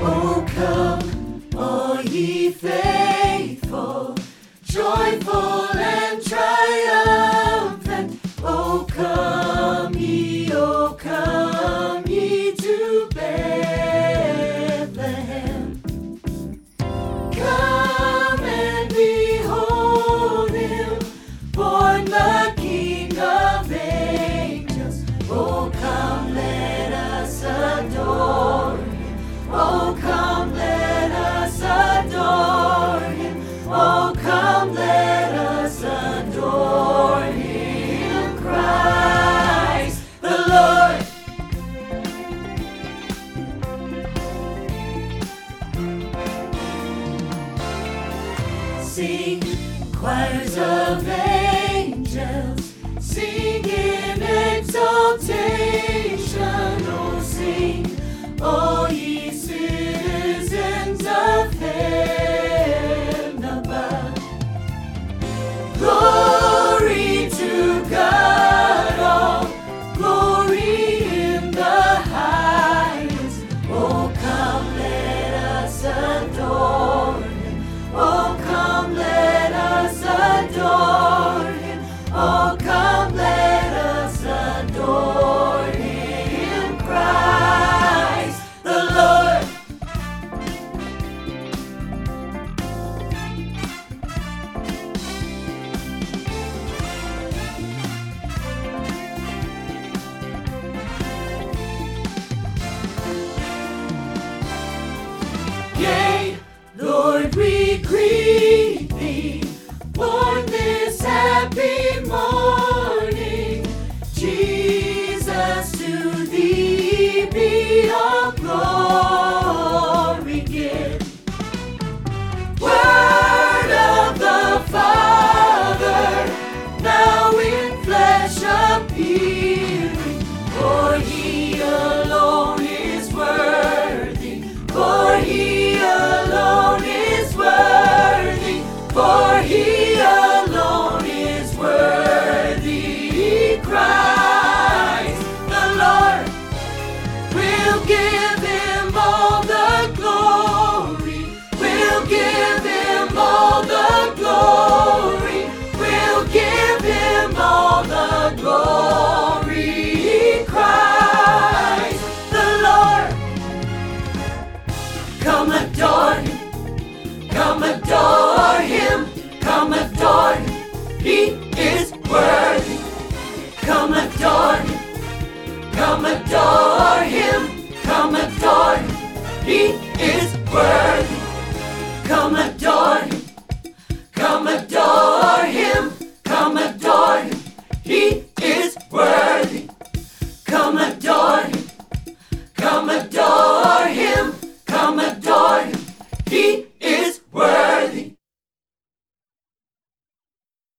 Oh, come, all ye faithful, joyful and triumphant. Oh, come ye to Bethlehem. Come and behold him, born the King of angels. Oh, come, let us adore him. Oh, come, let us adore him. Oh, come, let us adore him, Christ the Lord. Sing, choirs of angels, sing in exaltation. Oh, sing, all ye citizens of heaven above. Glory to God, all glory in the highest. Oh, come, let us adore him. Oh, come, let us adore him. Oh, come, let us adore him, Christ the Lord. Yea, Lord, we greet thee, born this happy morning. Jesus, to thee be all glory give. Word of the Father, now in flesh appearing, for he alone is worthy, for he alone is worthy, for he alone is worthy. Christ the Lord, we'll give him all the glory, we'll give him all the glory, we'll give him all the glory. Christ the Lord, come adore him, come adore him, come adore him, he is worthy. Come adore him, come adore him, come adore him, he is worthy. Come adore him, come adore him, come adore him, he is worthy. Come adore